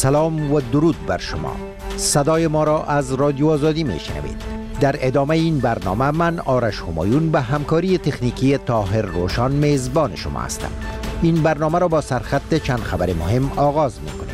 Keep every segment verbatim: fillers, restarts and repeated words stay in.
سلام و درود بر شما. صدای ما را از رادیو آزادی میشنوید. در ادامه این برنامه من آرش همایون به همکاری تکنیکی طاهر روشان میزبان شما هستم. این برنامه را با سرخط چند خبر مهم آغاز می‌کنیم.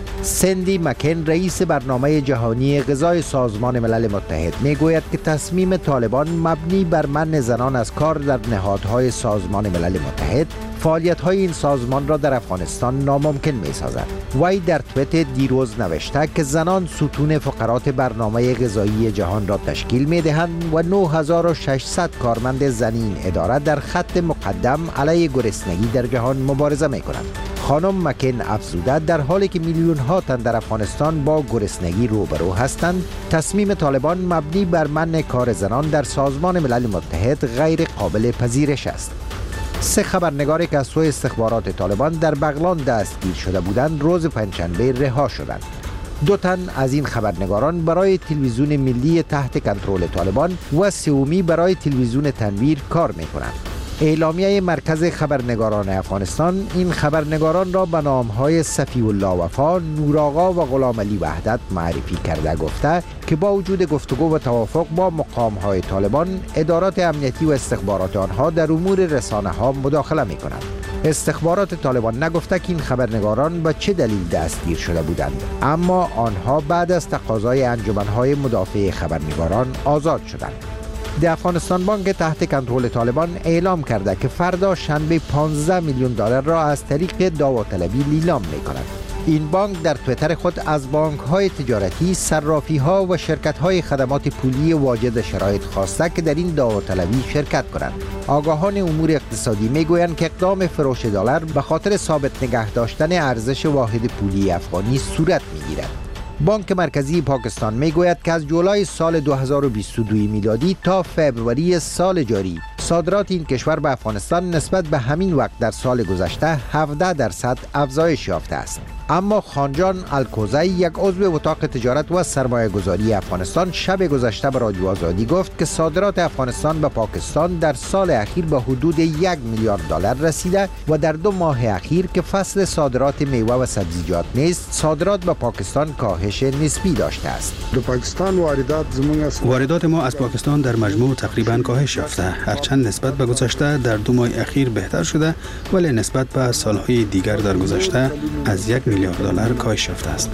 سندی مکن رئیس برنامه جهانی غذای سازمان ملل متحد میگوید که تصمیم طالبان مبنی بر منع زنان از کار در نهادهای سازمان ملل متحد فعالیت‌های این سازمان را در افغانستان ناممکن می‌سازد. وی در توییت دیروز نوشته که زنان ستون فقرات برنامه غذایی جهان را تشکیل می‌دهند و نه هزار و ششصد کارمند زنی این اداره در خط مقدم علیه گرسنگی در جهان مبارزه می‌کنند. خانم مکن افزوده در حالی که میلیون‌ها تن در افغانستان با گرسنگی روبرو هستند، تصمیم طالبان مبنی بر منع کار زنان در سازمان ملل متحد غیر قابل پذیرش است. سه خبرنگاری که از سوی استخبارات طالبان در بغلان دستگیر شده بودند روز پنجشنبه رها شدند. دو تن از این خبرنگاران برای تلویزیون ملی تحت کنترل طالبان و سومی برای تلویزیون تنویر کار می‌کنند. اعلامیه مرکز خبرنگاران افغانستان این خبرنگاران را به نام‌های صفی الله وفا، نورآقا و غلام علی وحدت معرفی کرده گفته که با وجود گفتگو و توافق با مقام‌های طالبان، ادارات امنیتی و استخبارات آنها در امور رسانه‌ها مداخله می‌کنند. استخبارات طالبان نگفته که این خبرنگاران به چه دلیل دستگیر شده بودند، اما آنها بعد از تقاضای انجمن‌های مدافع خبرنگاران آزاد شدند. در افغانستان بانک تحت کنترل طالبان اعلام کرده که فردا شنبه پانزده میلیون دلار را از طریق داوطلبی لیلام می‌کند. این بانک در توییتر خود از بانک‌های تجارتی، صرافی‌ها و شرکت‌های خدمات پولی واجد شرایط خواسته که در این داوطلبی شرکت کنند. آگاهان امور اقتصادی می‌گویند که اقدام فروش دلار به خاطر ثابت نگه داشتن ارزش واحد پولی افغانی صورت می‌گیرد. بانک مرکزی پاکستان میگوید که از جولای سال دو هزار و بیست و دو میلادی تا فوریه سال جاری صادرات این کشور به افغانستان نسبت به همین وقت در سال گذشته هفده درصد افزایش یافته است. اما خانجان الکوزی، یک عضو اتاق تجارت و سرمایه گذاری افغانستان، شب گذشته به رادیو آزادی گفت که صادرات افغانستان به پاکستان در سال اخیر به حدود یک میلیارد دلار رسیده و در دو ماه اخیر که فصل صادرات میوه و سبزیجات نیست، صادرات به پاکستان کاهش نسبی داشته است. در پاکستان واردات واردات ما از پاکستان در مجموع تقریبا کاهش یافته، هرچند نسبت به گذشته در دو ماه اخیر بهتر شده، ولی نسبت به سالهای دیگر در گذشته از یک میلیارد دلار کاهش یافته است.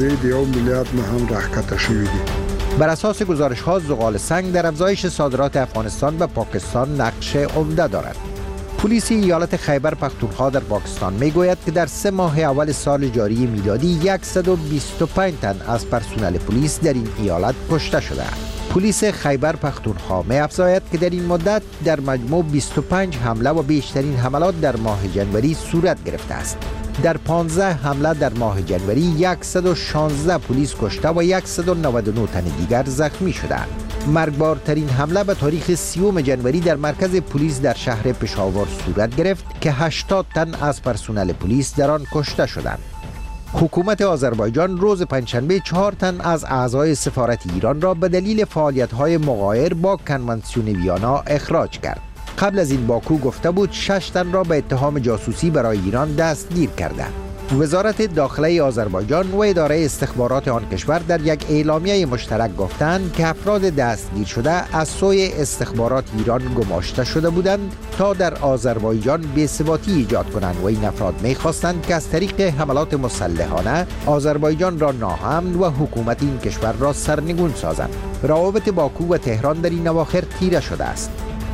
بر اساس گزارش‌ها، زغال سنگ در افزایش صادرات افغانستان به پاکستان نقش عمده دارد. پلیس ایالت خیبر پختونخوا در پاکستان میگوید که در سه ماه اول سال جاری میلادی صد و بیست و پنج تن از پرسنل پلیس در این ایالت کشته شده. پلیس خیبر پختونخوا می‌افزاید که در این مدت در مجموع بیست و پنج حمله و بیشترین حملات در ماه جنوری صورت گرفته است. در پانزده حمله در ماه جنوری صد و شانزده پلیس کشته و صد و نود و نه تن دیگر زخمی شدند. مرگبارترین حمله به تاریخ سیوم جنوری در مرکز پلیس در شهر پشاور صورت گرفت که هشتاد تن از پرسنل پلیس در آن کشته شدند. حکومت آذربایجان روز پنجشنبه چهار تن از اعضای سفارت ایران را به دلیل فعالیت‌های مغایر با کنوانسیون ویانا اخراج کرد. قبل از این باکو گفته بود شش تن را به اتهام جاسوسی برای ایران دستگیر کرده. وزارت داخله آذربایجان و اداره استخبارات آن کشور در یک اعلامیه مشترک گفتند که افراد دستگیر شده از سوی استخبارات ایران گماشته شده بودند تا در آذربایجان بی‌ثباتی ایجاد کنند و این افراد می‌خواستند که از طریق حملات مسلحانه آذربایجان را ناامن و حکومت این کشور را سرنگون سازند. روابط باکو و تهران در این اواخر تیره شده است.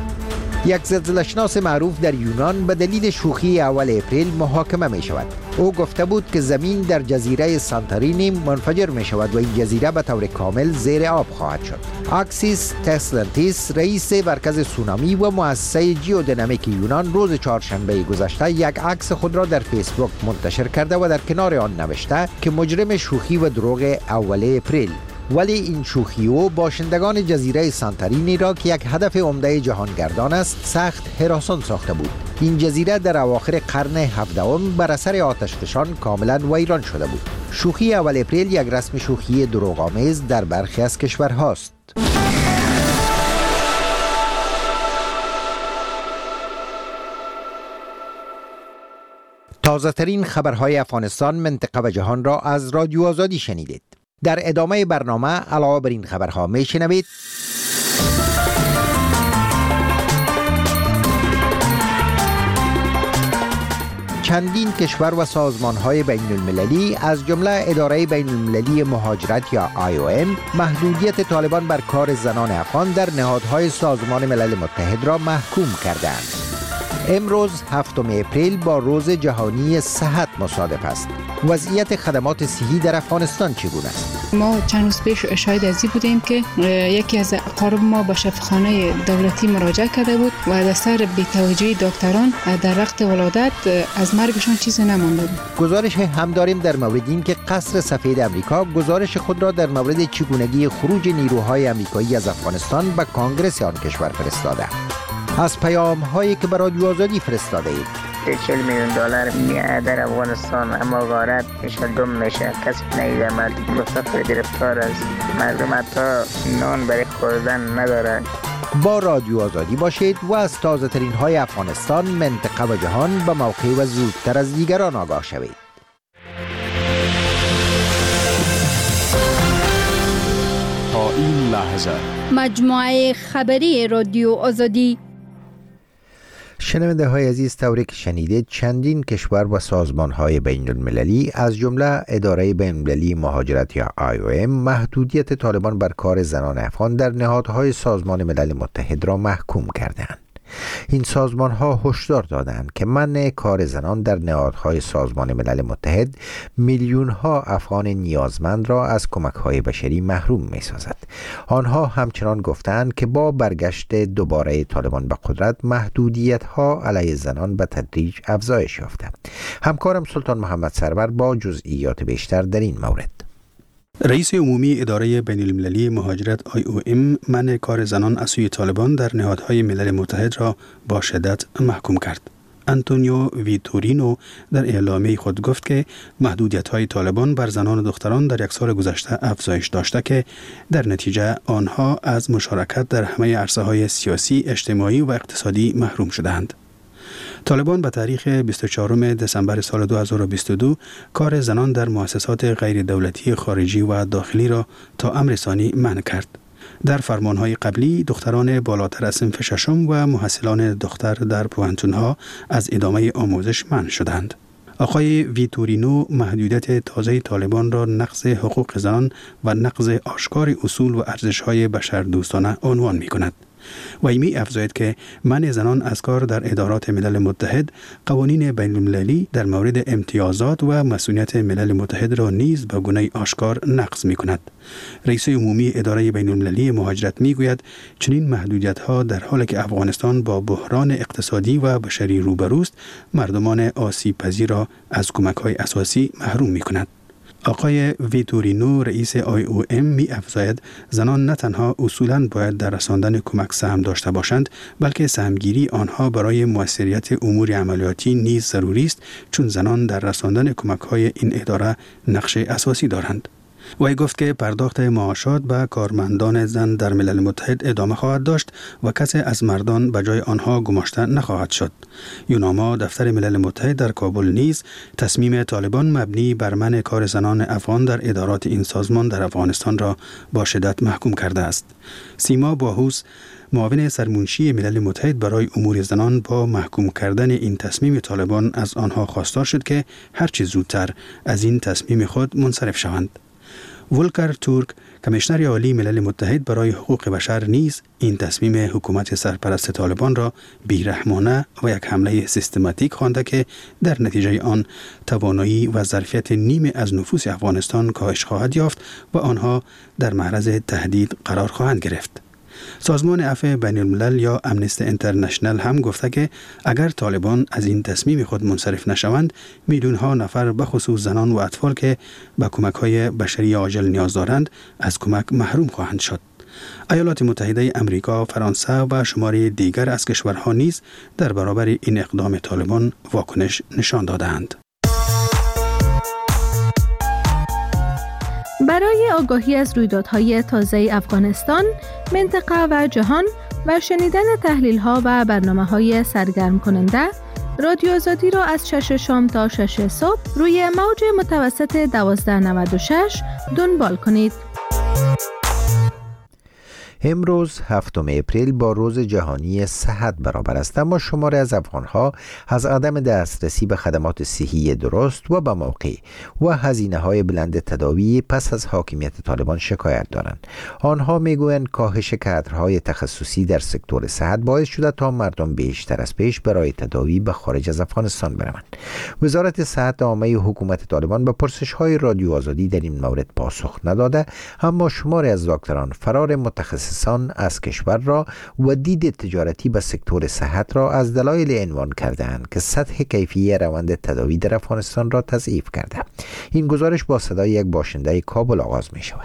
یک زلزله‌شناس معروف در یونان به دلیل شوخی اول اپریل محاکمه می شود. او گفته بود که زمین در جزیره سانتورینی منفجر می شود و این جزیره به طور کامل زیر آب خواهد شد. اکسیس تسلنتیس، رئیس مرکز سونامی و مؤسسه جیودینامیک یونان، روز چهارشنبه گذشته یک عکس خود را در فیسبوک منتشر کرده و در کنار آن نوشته که مجرم شوخی و دروغ اول اپریل. ولی این شوخی او باشندگان جزیره سانتورینی را که یک هدف عمده جهانگردان است سخت هراسان ساخته بود. این جزیره در اواخر قرن هفدهم بر اثر آتشفشان کاملا ویران شده بود. شوخی اول اپریل یک رسم شوخی دروغ‌آمیز در برخی از کشورهاست. تازه ترین خبرهای افغانستان، منطقه و جهان را از رادیو آزادی شنیدید. در ادامه برنامه علاوه بر این خبرها می شنوید: چندین کشور و سازمان‌های بین المللی از جمله اداره بین المللی مهاجرت یا آی او ام محدودیت طالبان بر کار زنان افغان در نهادهای سازمان ملل متحد را محکوم کردند. امروز هفتم اپریل با روز جهانی صحت مصادف است. وضعیت خدمات صحی در افغانستان چگونه است؟ ما چند روز پیش شاهد ازی بودیم که یکی از اقارب ما به شفاخانه دولتی مراجعه کرده بود و از اثر بی‌توجهی دکتران در وقت ولادت از مرگشان چیزی نمانده بود. گزارش هم داریم در مورد این که قصر سفید امریکا گزارش خود را در مورد چگونگی خروج نیروهای امریکایی از افغانستان به کانگرس آن کشور فرستاده. از پیام هایی که برای رادیو آزادی فرستاده اید: چهل میلیون دلار میاد در افغانستان، اما غارت میشه، گم میشه، کسی نیده، مسافر گرفتار است، مردم حتی نان برای خوردن ندارند. با رادیو آزادی باشید و از تازه ترین های افغانستان، منطقه و جهان به موقع و زودتر از دیگران آگاه شوید. تا این لحظه مجموعه خبری رادیو آزادی. شنونده های عزیز، طوری که شنیدید چندین کشور و سازمان های بین المللی از جمله اداره بین المللی مهاجرت یا آی او ام محدودیت طالبان بر کار زنان افغان در نهادهای سازمان ملل متحد را محکوم کردند. این سازمان ها هشدار دادند که منع کار زنان در نهادهای سازمان ملل متحد میلیون ها افغان نیازمند را از کمک های بشری محروم می سازد. آنها همچنان گفتند که با برگشت دوباره طالبان به قدرت محدودیت ها علیه زنان به تدریج افزایش یافته. همکارم سلطان محمد سرور با جزئیات بیشتر در این مورد. رئیس عمومی اداره بین المللی مهاجرت آی او ام منع کار زنان از سوی طالبان در نهادهای ملل متحد را با شدت محکوم کرد. آنتونیو ویتورینو در اعلامیه خود گفت که محدودیت‌های طالبان بر زنان و دختران در یک سال گذشته افزایش داشته که در نتیجه آنها از مشارکت در همه عرصه‌های سیاسی، اجتماعی و اقتصادی محروم شدند. طالبان به تاریخ بیست و چهارم دسامبر سال دو هزار و بیست و دو کار زنان در مؤسسات غیر دولتی خارجی و داخلی را تا امر ثانی منع کرد. در فرمانهای قبلی دختران بالاتر از صنف ششم و محصلان دختر در پوهنتونها از ادامه آموزش منع شدند. آقای ویتورینو محدودیت تازه طالبان را نقض حقوق زنان و نقض آشکار اصول و ارزش‌های بشردوستانه عنوان می‌کند. و ایمی افزاید که منع زنان از کار در ادارات ملل متحد قوانین بین المللی در مورد امتیازات و مسئولیت ملل متحد را نیز به گونه آشکار نقض می کند. رئیس عمومی اداره بین المللی مهاجرت می گوید چنین محدودیت ها در حالی که افغانستان با بحران اقتصادی و بشری روبروست مردمان آسیب پذیر را از کمک های اساسی محروم می کند. آقای ویتورینو رئیس آی او ام می افزاید زنان نه تنها اصولاً باید در رساندن کمک سهم داشته باشند بلکه سهمگیری آنها برای موثریت امور عملیاتی نیز ضروری است، چون زنان در رساندن کمک های این اداره نقش اساسی دارند. وی گفت که پرداخت معاشات به کارمندان زن در ملل متحد ادامه خواهد داشت و کسی از مردان به جای آنها گماشته نخواهد شد. یوناما دفتر ملل متحد در کابل نیز تصمیم طالبان مبنی بر منع کار زنان افغان در ادارات این سازمان در افغانستان را با شدت محکوم کرده است. سیما باهوس معاون سرمنشی ملل متحد برای امور زنان با محکوم کردن این تصمیم طالبان از آنها خواستار شد که هرچه زودتر از این تصمیم خود منصرف شوند. ولکر تورک کمیشنر عالی ملل متحد برای حقوق بشر نیز این تصمیم حکومت سرپرست طالبان را بیرحمانه و یک حمله سیستماتیک خوانده که در نتیجه آن توانایی و ظرفیت نیم از نفوس افغانستان کاهش خواهد یافت و آنها در معرض تهدید قرار خواهند گرفت. سازمان عفو بین الملل یا امنستی اینترنشنال هم گفته که اگر طالبان از این تصمیم خود منصرف نشوند، میلیون ها نفر به خصوص زنان و اطفال که به کمک های بشری عاجل نیاز دارند از کمک محروم خواهند شد. ایالات متحده امریکا، فرانسه و شماری دیگر از کشورها نیز در برابر این اقدام طالبان واکنش نشان دادند. برای آگاهی از رویدادهای تازه افغانستان، منطقه و جهان و شنیدن تحلیل‌ها و برنامه‌های سرگرم کننده، رادیو آزادی را از شش شام تا شش صبح روی موج متوسط دوازده نود و شش دنبال کنید. امروز هفتم اپریل با روز جهانی صحت برابر است، اما شماری از افغانها از عدم دسترسی به خدمات صحی درست و به موقع و هزینه‌های بلند تداوی پس از حاکمیت طالبان شکایت دارند. آنها میگویند کاهش کادرهای تخصصی در سکتور صحت باعث شده تا مردم بیشتر از پیش برای تداوی به خارج از افغانستان بروند. وزارت صحت عامه حکومت طالبان به پرسش‌های رادیو آزادی در این مورد پاسخ نداده، اما شماری از دکتران فرار متخصص از کشور را و دید تجارتی به سکتور صحت را از دلایل عنوان کردند که سطح کیفی روند تداوی در افغانستان را تضعیف کرده. این گزارش با صدای یک باشنده کابل آغاز می شود.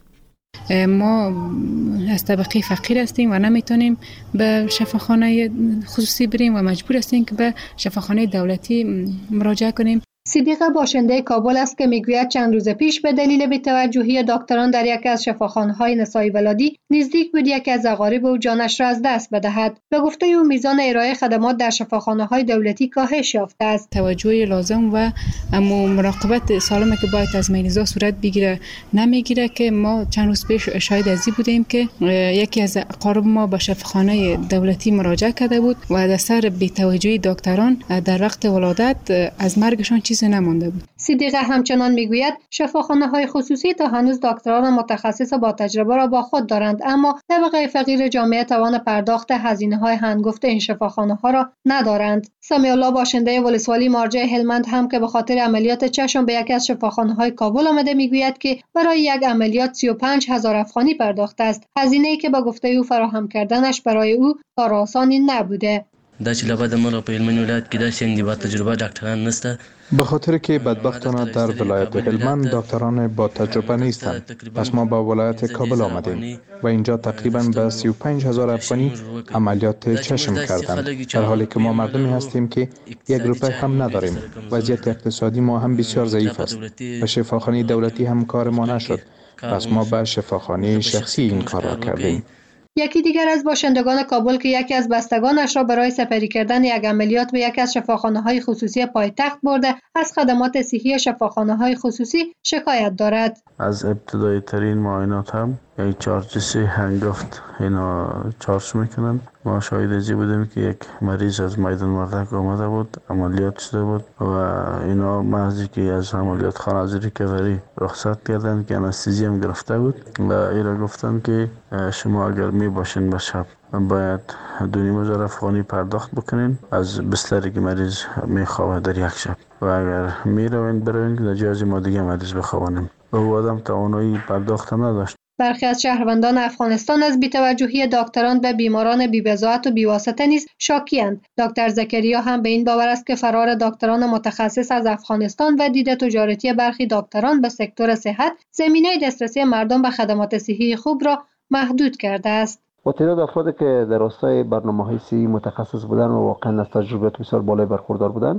ما از طبقه فقیر هستیم و نمیتونیم به شفاخانه خصوصی بریم و مجبور هستیم که به شفاخانه دولتی مراجعه کنیم. صدیق باشنده کابل است که میگوید چند روز پیش به دلیل بی‌توجهی دکتران در یکی از شفاخانه‌های نسایی ولادی نزدیک بود یکی از اقارب او جانش را از دست بدهد. به گفته او میزان ارائه خدمات در شفاخانه‌های دولتی کاهش یافته است. توجه لازم و اما مراقبت سالمی که باید از مریضا صورت بگیره نمیگیره که ما چند روز پیش شاهد ازی بودیم که یکی از اقارب ما به شفاخانه دولتی مراجعه کرده بود و از اثر بی‌توجهی دکتران در وقت ولادت از مرگشان نمانده بود. صدیق همچنان میگوید شفاخانه‌های خصوصی تا هنوز دکتران متخصص با تجربه را با خود دارند، اما طبقه فقیر جامعه توان پرداخت هزینه‌های هنگفت این شفاخانه‌ها را ندارند. سمیع الله باشنده ولسوالی مارجه هلمند هم که به خاطر عملیات چشم به یکی از شفاخانه‌های کابل آمده میگوید که برای یک عملیات سی و پنج هزار افغانی پرداخته است. هزینه‌ای که با گفته او فراهم کردنش برای او کار آسانی نبوده. دا چې لبا د مر په هلمند ولایت کې داسې اندی با تجربه ډاکټران نشته، به خاطر که بدبختانه در ولایت هلمند دکتران با تجربه نیستند. پس ما با ولایت کابل آمدیم و اینجا تقریبا به سی و پنج هزار افغانی عملیات چشم کردند، در حالی که ما مردمی هستیم که یک روپیه هم نداریم. وضعیت اقتصادی ما هم بسیار ضعیف است. به شفاخانه دولتی هم کار ما نشد، پس ما به شفاخانه شخصی این کار را کردیم. یکی دیگر از باشندگان کابل که یکی از بستگانش را برای سپری کردن یک عملیات به یکی از شفاخانه‌های خصوصی پایتخت برده از خدمات صحی شفاخانه‌های خصوصی شکایت دارد. از ابتدایی ترین معاینات هم یک چارجسی هنگفت اینا چارج میکنند. ما شاهد ازی بودیم که یک مریض از میدان مردک آمده بود، عملیات شده بود و اینا محضی که از عملیات خانه از ریکوری رخصت کردن که انستیزی هم گرفته بود و اینا گفتن که شما اگر می باشین به شب باید دو نیم هزار افغانی پرداخت بکنین از بستری که مریض میخوابه در یک شب و اگر می روین بروین که در جای ما دیگه مریض بخوابانیم و او آدم توانایی پرداخت نداشت. برخی از شهروندان افغانستان از بی‌توجهی دکتران به بیماران بی‌بضاعت و بی‌واسطه نیز شاکی‌اند. دکتر زکریا هم به این باور است که فرار دکتران متخصص از افغانستان و دید تجارتی برخی دکتران به سکتور صحت زمینه دسترسی مردم به خدمات صحی خوب را محدود کرده است. و تعداد افرادی که در راستای برنامه‌های صحی متخصص بودن و واقعا از تجربیات بسیار بالای برخوردار بودن،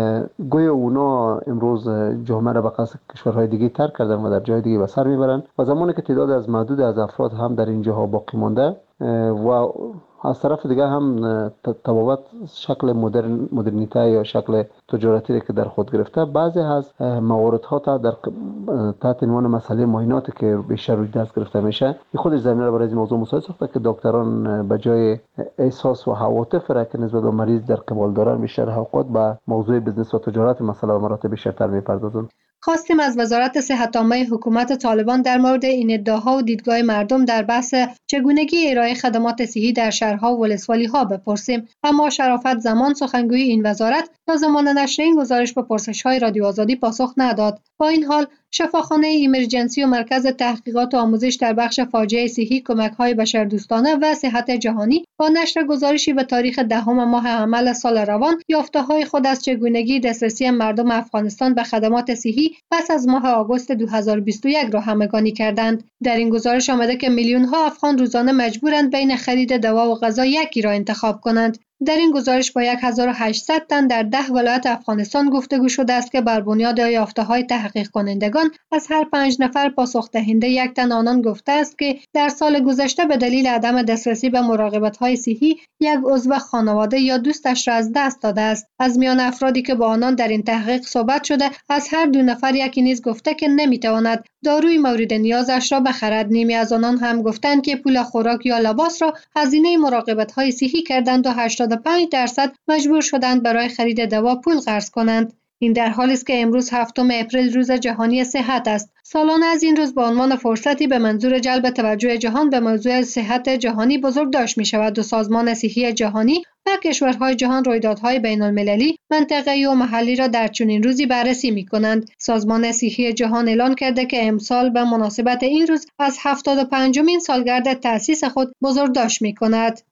گویا اونا امروز جامعه را به قصد کشورهای دیگه ترک کردن و در جای دیگه به سر میبرن و زمانی که تعداد از معدود از افراد هم در این جاها باقی مانده و از طرف دیگه هم تبابت شکل مدرن مدرنیته یا شکل تجارتی که در خود گرفته، بعضی از مواردها تا در تحت عنوان مسئله معایناتی که بیشتر روی دست گرفته میشه، این خودش زمینه را برای این موضوع مساعد ساخته که دکتران به جای احساس و عواطف را که نسبت به مریض در قبال دارن، بیشتر اوقات به موضوع بزنس و تجارت مسئله و مراتب بیشتر میپردازن. خواستیم از وزارت صحت عامه حکومت طالبان در مورد این ادعاها و دیدگاه مردم در بحث چگونگی ارائه خدمات صحی در شهرها و ولسوالی‌ها بپرسیم، اما شرافت زمان سخنگوی این وزارت تا زمان نشر این گزارش به پرسش‌های رادیو آزادی پاسخ نداد. با این حال شفاخانه ایمرجنسی و مرکز تحقیقات و آموزش در بخش فاجعه صحی کمک‌های بشردوستانه و صحت جهانی با نشر گزارشی به تاریخ دهم ماه حمل سال روان یافته‌های خود از چگونگی دسترسی مردم افغانستان به خدمات صحی پس از ماه آگوست دو هزار و بیست و یک را همگانی کردند. در این گزارش آمده که میلیون‌ها افغان روزانه مجبورند بین خرید دوا و غذا یکی را انتخاب کنند. در این گزارش با هزار و هشتصد تن در ده ولایت افغانستان گفتگو شده است که بر بنیاد یافته‌های تحقیق کنندگان از هر پنج نفر پاسخ دهنده یک تن آنان گفته است که در سال گذشته به دلیل عدم دسترسی به مراقبت‌های صحی یک عضو خانواده یا دوستش را از دست داده است. از میان افرادی که با آنان در این تحقیق صحبت شده، از هر دو نفر یکی نیز گفته که نمی‌تواند داروی مورد نیازش را بخرد. نیمی از آنان هم گفتند که پول خوراک یا لباس را هزینه مراقبت‌های صحی کردند و هشتاد و پنج درصد مجبور شدند برای خرید دوا پول قرض کنند. این در حالی است که امروز هفتم اپریل روز جهانی صحت است. سالانه از این روز به عنوان فرصتی به منظور جلب توجه جهان به موضوع صحت جهانی بزرگداشت می شود و سازمان صحی جهانی و کشورهای جهان رویدادهای بین المللی، منطقه‌ای و محلی را در چنین روزی بررسی می کنند. سازمان صحی جهان اعلان کرده که امسال به مناسبت این روز از هفتاد و پنجمین سالگرد تأسیس خود بزرگداشت می کند.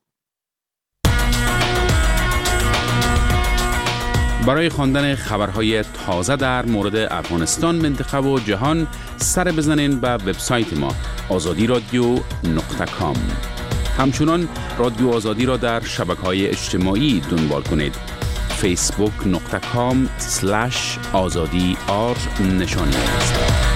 برای خواندن خبرهای تازه در مورد افغانستان، منطقه و جهان سر بزنین به وبسایت ما آزادی رادیو نقطه کام. همچنان رادیو آزادی را در شبکه‌های اجتماعی دنبال کنید. فیسبوک نقطه کام سلش آزادی آر نشانی است.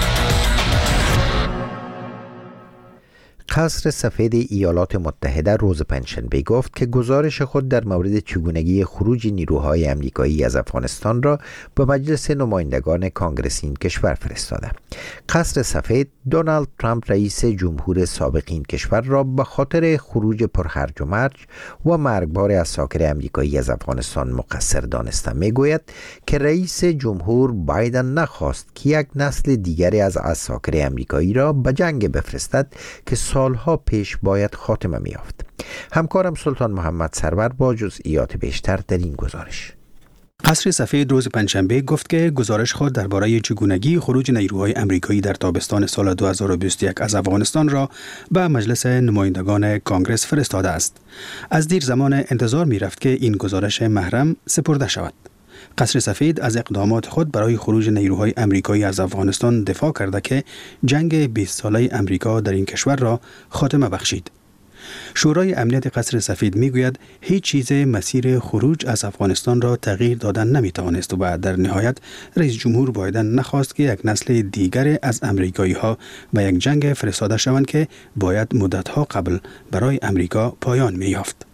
قصر سفید ایالات متحده روز پنجشنبه گفت که گزارش خود در مورد چگونگی خروج نیروهای آمریکایی از افغانستان را به مجلس نمایندگان کانگرس این کشور فرستاده. قصر سفید دونالد ترامپ رئیس جمهور سابق این کشور را به خاطر خروج پرهرج و مرج و مرگبار عساکر آمریکایی از افغانستان مقصر دانسته. میگوید که رئیس جمهور بایدن نخواست که یک نسل دیگری از عساکر آمریکایی را به جنگ بفرستد که سالها پیش باید خاتمه می‌یافت. همکارم سلطان محمد سرور با جزئیات بیشتر در این گزارش. قصر سفید روز پنجشنبه گفت که گزارش خود درباره چگونگی خروج نیروهای آمریکایی در تابستان سال دو هزار و بیست و یک از افغانستان را به مجلس نمایندگان کانگرس فرستاده است. از دیر زمان انتظار می‌رفت که این گزارش محرم سپرده شود. قصر سفید از اقدامات خود برای خروج نیروهای آمریکایی از افغانستان دفاع کرده که جنگ بیست ساله آمریکا در این کشور را خاتمه بخشید. شورای امنیت قصر سفید میگوید هیچ چیز مسیر خروج از افغانستان را تغییر دادن نمیتوانست و در نهایت رئیس جمهور بایدن نخواست که یک نسل دیگر از آمریکایی ها به یک جنگ فرستاده شوند که باید مدتها قبل برای آمریکا پایان می‌یافت.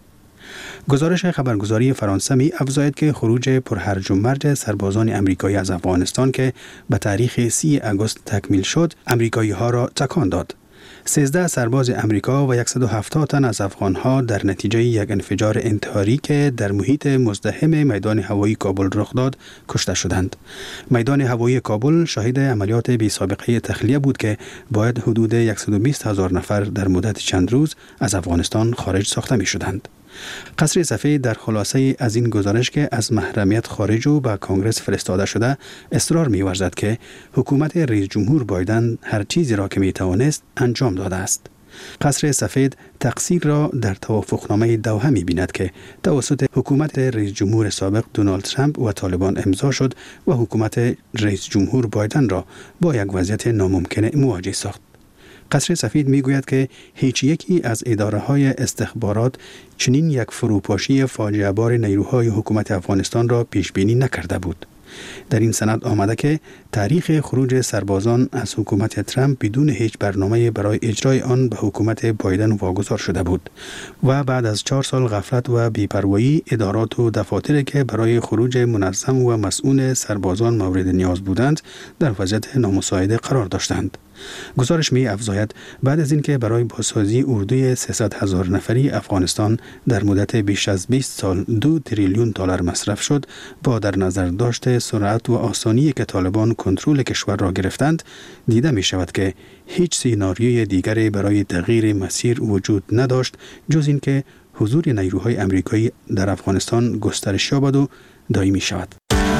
گزارش خبرگزاری فرانسه می افزاید که خروج پرهرج و مرج سربازان آمریکایی از افغانستان که به تاریخ سی آگوست تکمیل شد، آمریکایی ها را تکان داد. سیزده سرباز آمریکا و صد و هفتاد تن از افغان‌ها در نتیجه یک انفجار انتحاری که در محیط مزدحم میدان هوایی کابل رخ داد کشته شدند. میدان هوایی کابل شاهد عملیات بی سابقه تخلیه بود که باید حدود صد و بیست هزار نفر در مدت چند روز از افغانستان خارج ساخته می شدند. قصر سفید در خلاصه از این گزارش که از محرمیت خارج و به کانگرس فرستاده شده اصرار می‌ورزد که حکومت رئیس جمهور بایدن هر چیزی را که می‌توانست انجام داده است. قصر سفید تقصیر را در توافقنامه دوحه می‌بیند که توسط حکومت رئیس جمهور سابق دونالد ترامپ و طالبان امضا شد و حکومت رئیس جمهور بایدن را با یک وضعیت ناممکن مواجه ساخت. قصر سفید میگوید که هیچ یکی از اداره‌های استخبارات چنین یک فروپاشی فاجعه بار نیروهای حکومت افغانستان را پیش بینی نکرده بود. در این سند آمده که تاریخ خروج سربازان از حکومت ترامپ بدون هیچ برنامه برای اجرای آن به حکومت بایدن واگذار شده بود و بعد از چهار سال غفلت و بی‌پروایی ادارات و دفاتری که برای خروج منظم و مسئول سربازان مورد نیاز بودند در وضعیت نامساعد قرار داشتند. گزارش می افزاید بعد از اینکه برای بازسازی اردوی سیصد هزار نفری افغانستان در مدت بیش از بیست سال دو تریلیون دلار مصرف شد، با در نظر داشت سرعت و آسانی که طالبان کنترل کشور را گرفتند، دیده می شود که هیچ سیناریوی دیگری برای تغییر مسیر وجود نداشت جز اینکه حضور نیروهای آمریکایی در افغانستان گسترش یابد و دائمی شود.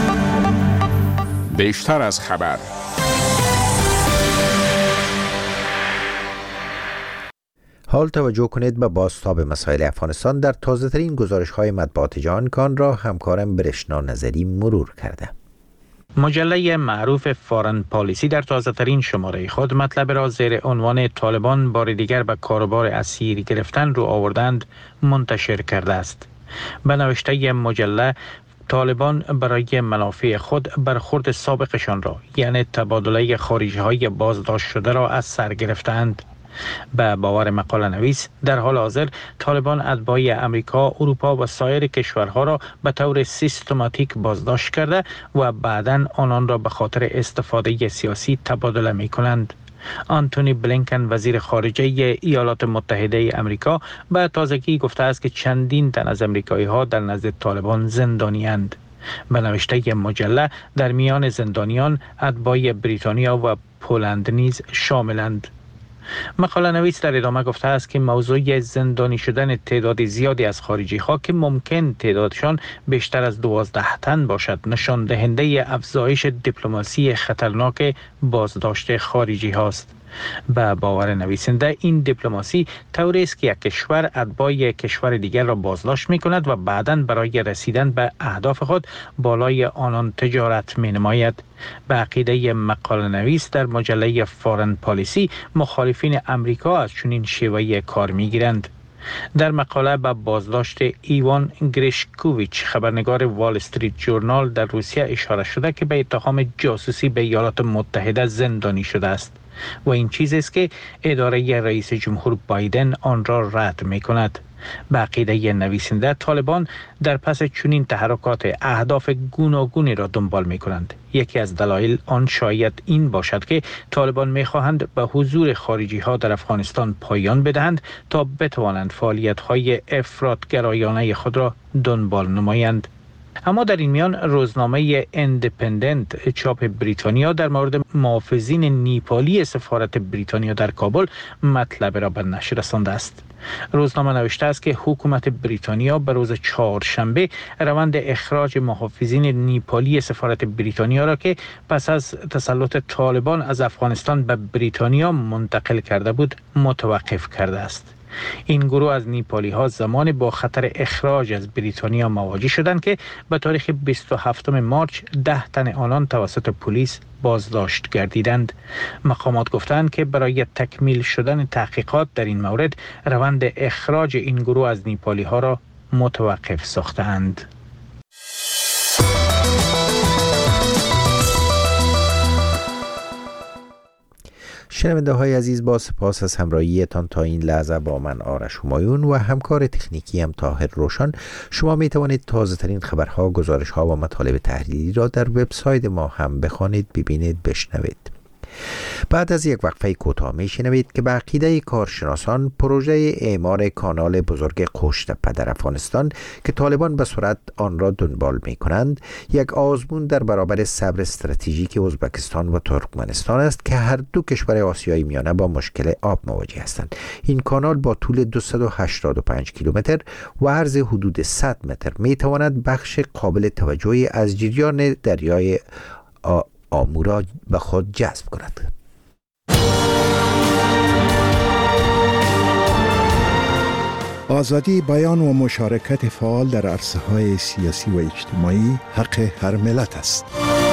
بیشتر از خبر. حال توجه کنید به بازتاب مسائل افغانستان در تازه ترین گزارش های مطبوعات جهان کان را همکارم برشنا نظری مرور کرده. مجله معروف فارن پالیسی در تازه ترین شماره خود مطلب را زیر عنوان طالبان بار دیگر به کاروبار اسیر گرفتن رو آوردند منتشر کرده است. به نوشته مجله، طالبان برای منافع خود برخورد سابقشان را یعنی تبادله خارجی های بازداشت شده را از سر گرفتند. به باور مقاله نویس، در حال حاضر طالبان اتباع امریکا، اروپا و سایر کشورها را به طور سیستماتیک بازداشت کرده و بعداً آنان را به خاطر استفاده سیاسی تبادله می کنند. آنتونی بلینکن وزیر خارجه ایالات متحده امریکا به تازگی گفته است که چندین تن از امریکایی ها در نزد طالبان زندانی اند. به نوشته مجله، در میان زندانیان اتباع بریتانیا و پولند نیز شاملند. مقاله نویس در ادامه گفته است که موضوع زندانی شدن تعداد زیادی از خارجی ها که ممکن تعدادشان بیشتر از دوازده تن باشد، نشان دهنده افزایش دیپلماسی خطرناک بازداشت خارجی هاست. به باور نویسنده، این دیپلماسی طوری است که یک کشور اتباع کشور دیگر را بازداشت می کند و بعداً برای رسیدن به اهداف خود بالای آنان تجارت می نماید. به عقیده مقاله نویس، در مجله فارن پالیسی مخالفین امریکا از چنین شیوه کار می گیرند. در مقاله به بازداشت ایوان گریشکوویچ، خبرنگار وال استریت جورنال در روسیه، اشاره شده که به اتهام جاسوسی به ایالات متحده زندانی شده است و این چیزی است که اداره رئیس جمهور بایدن آن را رد می کند. به عقیده نویسنده، طالبان در پس چنین تحرکات اهداف گوناگونی را دنبال می کنند. یکی از دلایل آن شاید این باشد که طالبان می خواهند به حضور خارجی ها در افغانستان پایان بدهند تا بتوانند فعالیت های افراطگرایانه خود را دنبال نمایند. اما در این میان روزنامه اندیپندنت چاپ بریتانیا در مورد محافظین نیپالی سفارت بریتانیا در کابل مطلب را به نشر رسانده است. روزنامه نوشته است که حکومت بریتانیا به روز چهارشنبه روند اخراج محافظین نیپالی سفارت بریتانیا را که پس از تسلط طالبان از افغانستان به بریتانیا منتقل کرده بود متوقف کرده است. این گروه از نیپالی ها زمان با خطر اخراج از بریتانیا مواجه شدند که به تاریخ بیست و هفتم مارچ ده تن آنان توسط پلیس بازداشت گردیدند. مقامات گفتند که برای تکمیل شدن تحقیقات در این مورد روند اخراج این گروه از نیپالی ها را متوقف ساختند. شنونده های عزیز، با سپاس از همراهیتان تا این لحظه با من آرش همایون و همکار تکنیکی هم طاهر روشن، شما می توانید تازه ترین خبرها، گزارش ها و مطالب تحلیلی را در وبسایت ما هم بخوانید، ببینید، بشنوید. بعد از یک وقفه کوتاه میشنوید که به عقیده کارشناسان پروژه اعمار کانال بزرگ قوشتپه در افغانستان که طالبان به سرعت آن را دنبال می کنند، یک آزمون در برابر صبر استراتژیک ازبکستان و ترکمنستان است که هر دو کشور آسیای میانه با مشکل آب مواجه هستند. این کانال با طول دویست و هشتاد و پنج کیلومتر و عرض حدود صد متر می تواند بخش قابل توجهی از جریان دریای آ آمو را به خود جذب کند. آزادی بیان و مشارکت فعال در عرصه‌های سیاسی و اجتماعی حق هر ملت است.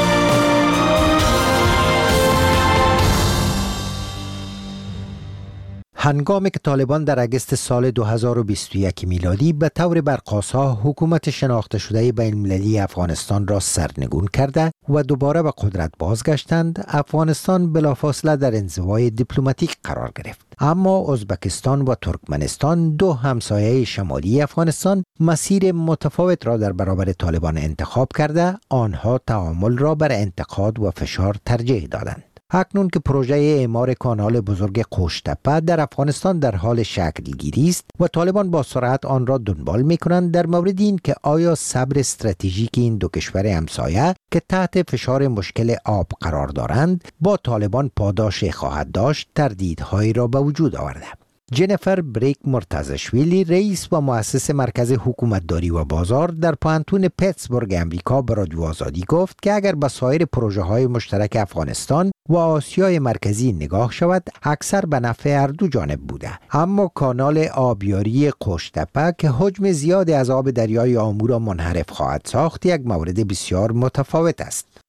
هنگامی که طالبان در اگست سال دو هزار و بیست و یک میلادی به طور برقاسا حکومت شناخته شده بین المللی افغانستان را سرنگون کرده و دوباره به قدرت بازگشتند، افغانستان بلافاصله در انزوای دیپلماتیک قرار گرفت. اما ازبکستان و ترکمنستان، دو همسایه شمالی افغانستان، مسیر متفاوت را در برابر طالبان انتخاب کرده، آنها تعامل را بر انتقاد و فشار ترجیح دادند. اکنون که پروژه اعمار کانال بزرگ قوشتپه در افغانستان در حال شکل گیری است و طالبان با سرعت آن را دنبال می کنند، در مورد این که آیا صبر استراتژیک این دو کشور همسایه که تحت فشار مشکل آب قرار دارند با طالبان پاداش خواهد داشت، تردیدهایی را به وجود آورده. جنیفر بریک مرتضشویلی، رئیس و مؤسس مرکز حکومتداری و بازار در پانتون پیتسبورگ امریکا، به رادیو آزادی گفت که اگر به سایر پروژه های مشترک افغانستان و آسیای مرکزی نگاه شود، اکثر به نفع هر دو جانب بوده، اما کانال آبیاری قوشتپه که حجم زیادی از آب دریای آمو را منحرف خواهد ساخت، یک مورد بسیار متفاوت است.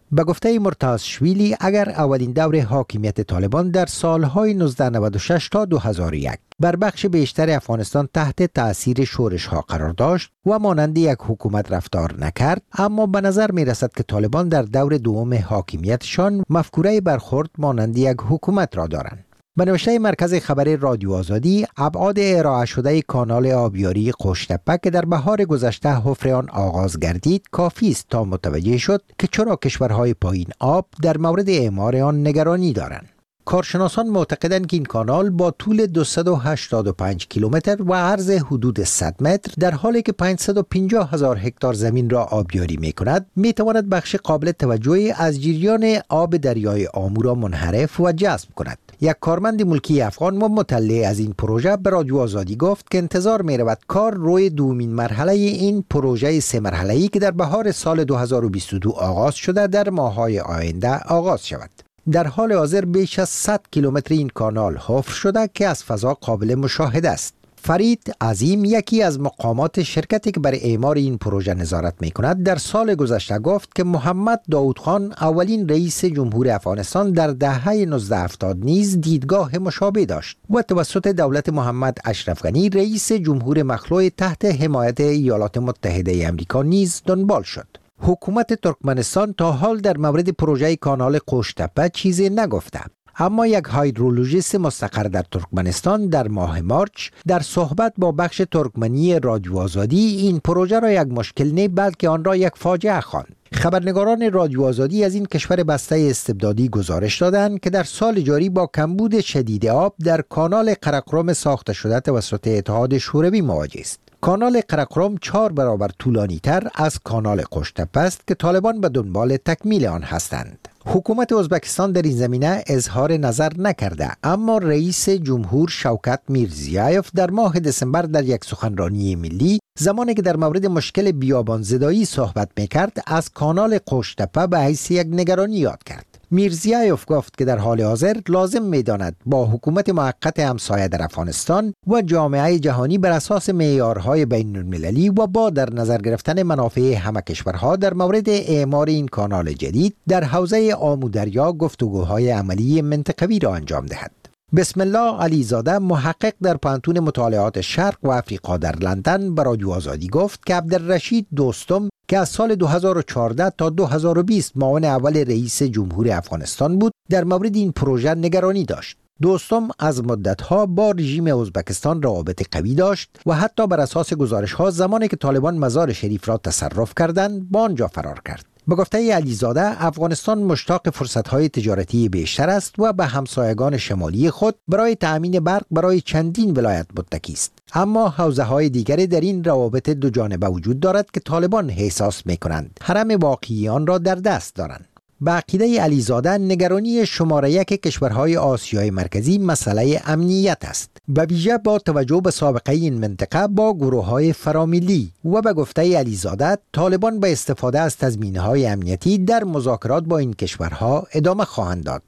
به گفته مرتضشویلی اگر اولین دور حاکمیت طالبان در سالهای نوزده نود و شش تا دو هزار و یک بر بخش بیشتر افغانستان تحت تأثیر شورش ها قرار داشت و مانند یک حکومت رفتار نکرد، اما به نظر می رسد که طالبان در دور دوم حاکمیتشان مفکوره برخورد مانند یک حکومت را دارند. به نوشته مرکز خبری رادیو آزادی، ابعاد ارائه شده کانال آبیاری قوشتپه که در بهار گذشته حفر آن آغاز گردید کافی است تا متوجه شد که چرا کشورهای پایین آب در مورد اعمار آن نگرانی دارند. کارشناسان معتقدند که این کانال با طول دویست و هشتاد و پنج کیلومتر و عرض حدود صد متر در حالی که پانصد و پنجاه هزار هکتار زمین را آبیاری می کند، می تواند بخش قابل توجهی از جریان آب دریای آمو را منحرف و جذب کند. یک کارمند ملکی افغان و مطلع از این پروژه به رادیو آزادی گفت که انتظار می رود کار روی دومین مرحله این پروژه سه مرحله‌ای که در بهار سال دو هزار و بیست و دو آغاز شده در ماه‌های آینده آغاز شود. در حال حاضر بیش از صد کیلومتر این کانال حفر شده که از فضا قابل مشاهده است. فرید عظیم، یکی از مقامات شرکتی که بر اعمار این پروژه نظارت می کند، در سال گذشته گفت که محمد داود خان اولین رئیس جمهور افغانستان در دهه نوزده هفتاد نیز دیدگاه مشابه داشت و توسط دولت محمد اشرف غنی رئیس جمهور مخلوع تحت حمایت ایالات متحده آمریکا نیز دنبال شد. حکومت ترکمنستان تا حال در مورد پروژه کانال قوشتپه چیزی نگفته، اما یک هایدرولوژیست مستقر در ترکمنستان در ماه مارچ در صحبت با بخش ترکمنی رادیو آزادی این پروژه را یک مشکل نه بلکه آن را یک فاجعه خواند. خبرنگاران رادیو آزادی از این کشور بسته استبدادی گزارش دادند که در سال جاری با کمبود شدید آب در کانال قرقرم ساخته شده توسط اتحاد شوروی مواجه است. کانال قرقرم چهار برابر طولانی تر از کانال قوشتپه است که طالبان به دنبال تکمیل آن هستند. حکومت ازبکستان در این زمینه اظهار نظر نکرده، اما رئیس جمهور شوکت میرزیایف در ماه دسامبر در یک سخنرانی ملی زمانی که در مورد مشکل بیابان زدایی صحبت میکرد از کانال قوشتپه به حیث یک نگرانی یاد کرد. میرزیایف گفت که در حال حاضر لازم می‌داند با حکومت موقت همسایه در افغانستان و جامعه جهانی بر اساس معیارهای بین‌المللی و با در نظر گرفتن منافع همه کشورها در مورد اعمار این کانال جدید در حوزه آمو دریا گفتگوهای عملی منطقوی را انجام دهد. بسم الله علیزاده، محقق در پانتون مطالعات شرق و افریقا در لندن، به رادیو آزادی گفت که عبدالرشید دوستم که از سال دو هزار و چهارده تا دو هزار و بیست معاون اول رئیس جمهور افغانستان بود، در مورد این پروژه نگرانی داشت. دوستم از مدتها با رژیم ازبکستان روابط قوی داشت و حتی بر اساس گزارش‌ها زمانی که طالبان مزار شریف را تصرف کردند با آنجا فرار کرد. به گفته علیزاده، افغانستان مشتاق فرصت‌های تجارتی بیشتر است و به همسایگان شمالی خود برای تأمین برق برای چندین ولایت متکی است. اما حوزه‌های دیگری در این روابط دو جانبه وجود دارد که طالبان احساس می‌کنند حرم واقعی آن را در دست دارند. به عقیده علیزاده، نگرانی شماره یک کشورهای آسیای مرکزی مسئله امنیت است، به ویژه با توجه به سابقه این منطقه با گروه‌های فراملی، و به گفته علیزاده طالبان به استفاده از تضمین‌های امنیتی در مذاکرات با این کشورها ادامه خواهند داد.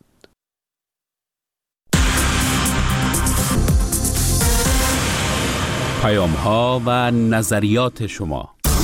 پیام‌ها و نظریات شما.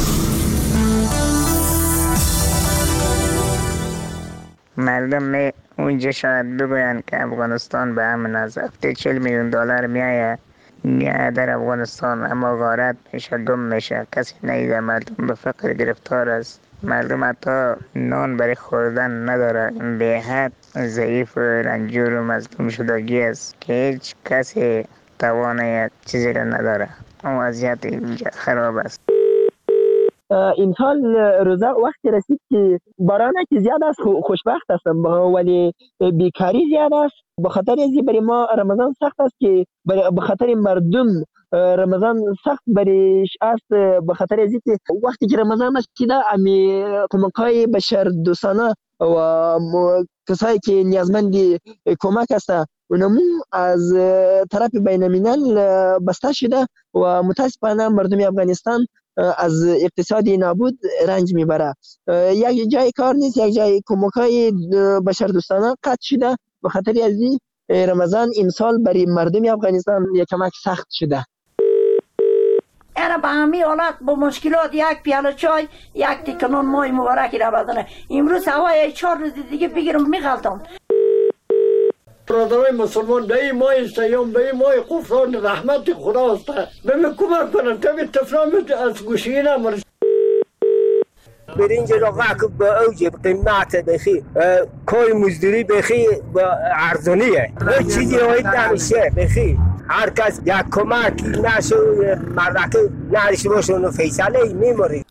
مردم می اونجا شاید بگوین که افغانستان به امن است. هفته چهل میلیون دلار میایه میایه در افغانستان، اما غارت میشه، گم میشه، کسی نیده. مردم به فقر گرفتار است. مردم حتی نان برای خوردن نداره. به حد ضعیف و رنجور و مظلوم شدگی است که هیچ کسی توانه چیزی را نداره. اون وضعیت اینجا خراب است. این سال روزه وقتی رسید که باران که زیاد است، خوشبخت هستم، ولی بیکاری زیاد است. به خاطر ازی برای ما رمضان سخت است که به خاطر مردم رمضان سخت بریش است. به خاطر ازی که وقتی که رمضان رسیده امی کمک‌های بشر دوستانه و کسایی که نیازمند کمک هستند اونمو از طرف بین الملل بسته شده و متاسفانه مردم افغانستان از اقتصادی نابود رنج میبره. یک جای کار نیست، یک جای کمک‌های بشردوستانه قطع شده. به خاطر از این رمضان این سال برای مردم افغانستان یک کمک سخت شده. اینا به همین حالت با مشکلات یک پیاله چای یک تکنون مای مبارکی را بدنه. امروز هوای چهار روز دیگه بگیرم میغلطم. برادرای مسلمان به این ماه سیام به این ماه غفران رحمت خداست. به من کمک کنن تا به تفرام از گوشی نمارش. برنج را واقع با اوج قیمت بخی کوی مزدوری بخی با ارزانیه هر چیزی باید نمیشه بخی هر کس یک کمک نشو مردک نرشته باشه اونو فیصله میموری.